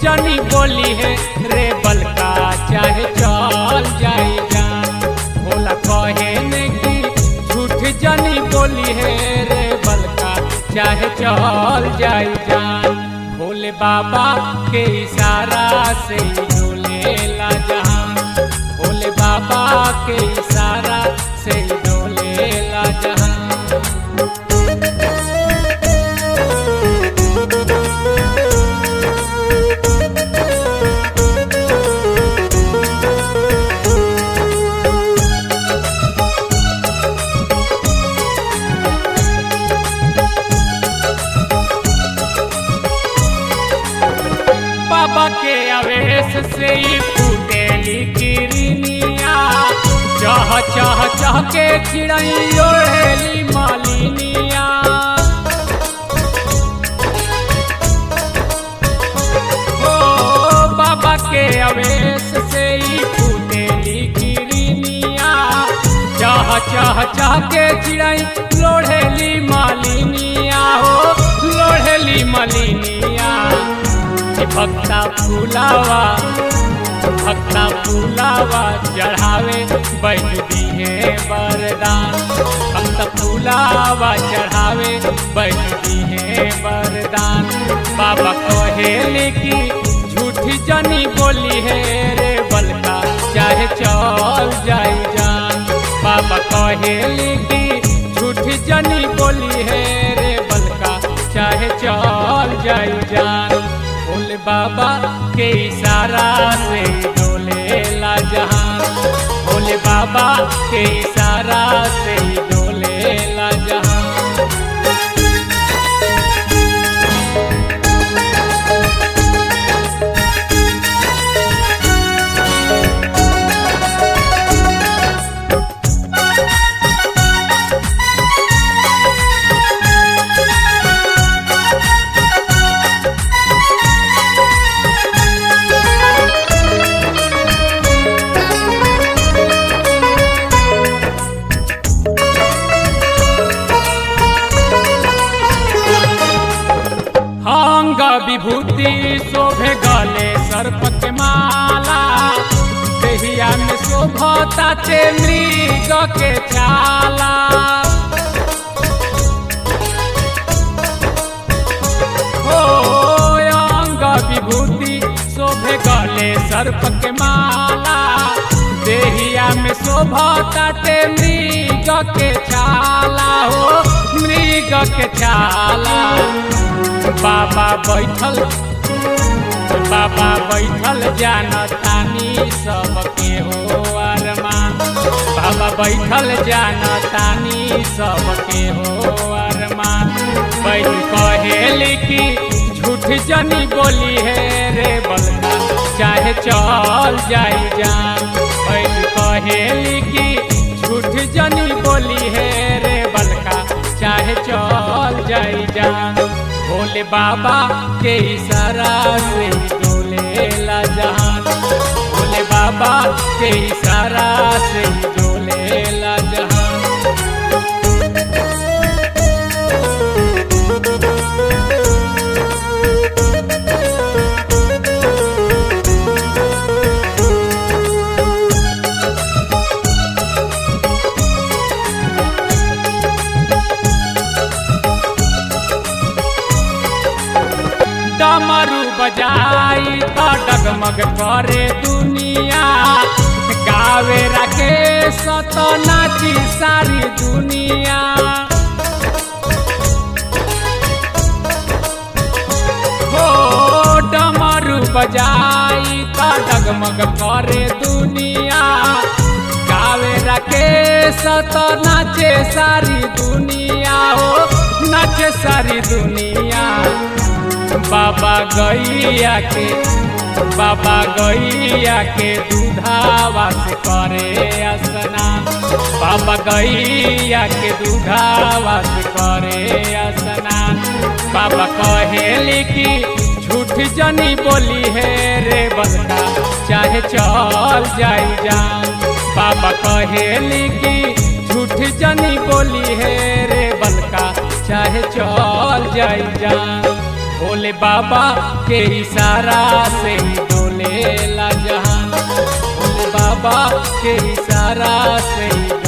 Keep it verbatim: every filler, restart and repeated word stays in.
जनी बोली है रे बलका चाहे चल जाई जान। भोला कहे ने की झूठ जनी बोली है रे बलका चाहे चल जाई जान। भोले बाबा के इशारा से डोले ला जहां, भोले बाबा के इशारा से डोले ला जहां। बाबा के आवेश से ही फूटेली किरनिया, चह चह चह के चिड़ई ओढ़ेली मालिनिया। ओ बाबा के आवेश से ही फूटेली किरनिया, चह चह चह के चिड़ई लोढ़ेली मालिनिया हो लोढ़ेली मालिनिया। भक्ता फूलावा भक्ता फूलावा चढ़ावे बैठी है वरदान, भक्ता फूलावा चढ़ावे बैठी है वरदान। बाबा कहेले की झूठी जनी बोली है रे बलका चाहे चल जाई जान। बाबा कहेले की झूठी जनी बोली है रे बलका चाहे चल जाई जान। भोले बाबा के इशारा से डोले ला जहां, भोले बाबा के इशारा से डोले ला जहां। विभूति शोभे गले सर्प के माला, देहिया में शोभता चे मृग के छाला। हो अंग विभूति शोभे गले सर्प के माला, देहिया में शोभता चे मृग के छाला हो मृग के छाला। बाबा बैठल बाबा बैठल जानतानी सबके हो अरमान, बाबा बैठल जानतानी सबके हो अरमान। बैठ कहेली की झूठ जनी बोली है रे बलका चाहे चल जाई जान। बैठ कहेली की झूठ जनी बोली है रे बलका चाहे चल जाई जान। भोले बाबा के इशारा से डोले ला जहान, भोले बाबा के इशारा से डोले ला जहान। डमरू बजाई तो डगमग करे दुनिया, गावे राकेश तो नाची सारी दुनिया। हो डमरू बजाई तो डगमग करे दुनिया, गावे राकेश तो नाचे सारी दुनिया हो नाचे सारी दुनिया। बाबा गैया के बाबा गैया के दूधावा से करे स्नान, बाबा गैया के दूधावा से करे स्नान। बाबा कहेली की झूठ जनी बोली है रे बलका चाहे चल जाई जान। बाबा कहेली की झूठ जनी बोली है रे बलका चाहे चल जाई जान। भोले बाबा के इशारा से ही डोले ला जहान, भोले बाबा के इशारा से ही